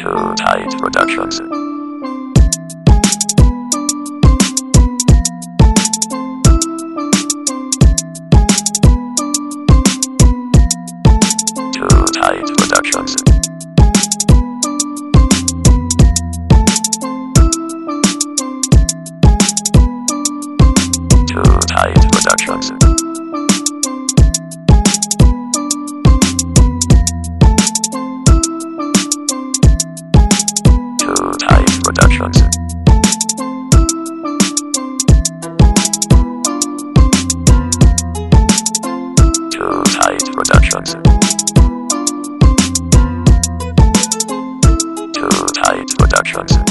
Too Tight Productions. Too Tight Productions. Too Tight Productions. Too Tight Productions. Too Tight Productions. Too Tight Productions.